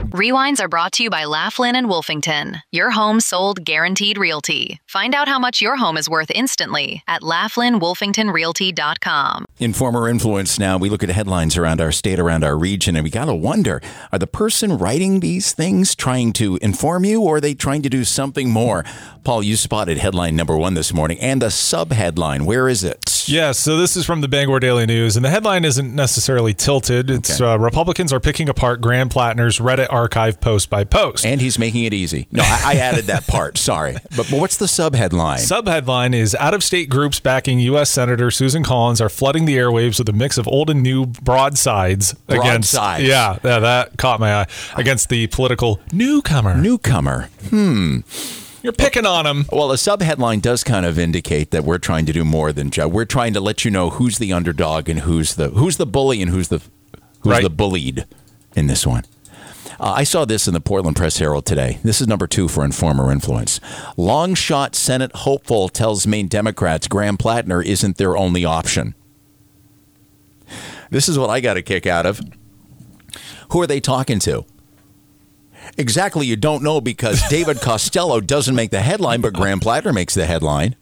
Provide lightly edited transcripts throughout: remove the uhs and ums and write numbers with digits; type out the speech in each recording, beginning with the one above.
Rewinds are brought to you by Laughlin and Wolfington. Your home sold guaranteed realty. Find out how much your home is worth instantly at LaughlinWolfingtonRealty.com. Informer Influence now. We look at headlines around our state, around our region, and we got to wonder, are the person writing these things trying to inform you, or are they trying to do something more? Paul, you spotted headline number one this morning and a sub-headline. Where is it? Yes, so this is from the Bangor Daily News, and the headline isn't necessarily tilted. It's Republicans are picking apart Graham Plattner's Reddit archive post by post. And he's making it easy. No, I added that part. Sorry. But what's the sub-headline? Sub-headline is out-of-state groups backing U.S. Senator Susan Collins are flooding the airwaves with a mix of old and new broadsides. Broadsides. Yeah, that caught my eye. Against the political newcomer. You're picking on him. Well, a sub-headline does kind of indicate that we're trying to do more than just. We're trying to let you know who's the underdog and who's the bully and who's the bullied in this one. I saw this in the Portland Press-Herald today. This is number 2 for Informer Influence. Long shot Senate hopeful tells Maine Democrats Graham Plattner isn't their only option. This is what I got a kick out of. Who are they talking to? Exactly, you don't know, because David Costello doesn't make the headline, but Graham Plattner makes the headline.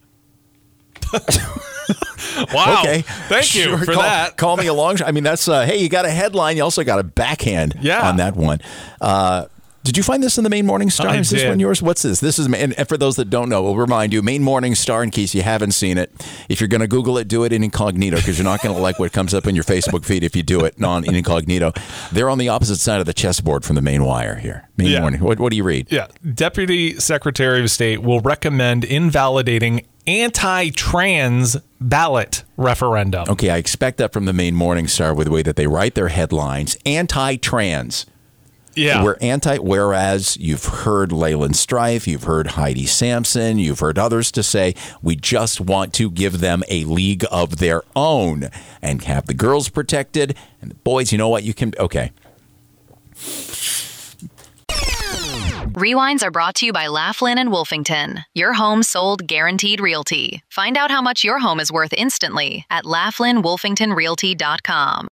Wow. Okay. Thank you for that. Call me along. I mean, that's, hey, you got a headline. You also got a backhand on that one. Did you find this in the Maine Morning Star? Is this one yours? What's this? This is, and for those that don't know, we'll remind you, Maine Morning Star, in case you haven't seen it. If you're going to Google it, do it in incognito, because you're not going to like what comes up in your Facebook feed if you do it in incognito. They're on the opposite side of the chessboard from the Maine Wire here. Maine Morning. What do you read? Yeah. Deputy Secretary of State will recommend invalidating anti-trans ballot referendum. Okay, I expect that from the Maine Morning Star with the way that they write their headlines. Anti-trans. Yeah. Whereas you've heard Leyland Strife, you've heard Heidi Sampson, you've heard others to say, we just want to give them a league of their own and have the girls protected and the boys, you know what, you can, okay. Rewinds are brought to you by Laughlin and Wolfington. Your home sold guaranteed realty. Find out how much your home is worth instantly at LaughlinWolfingtonRealty.com.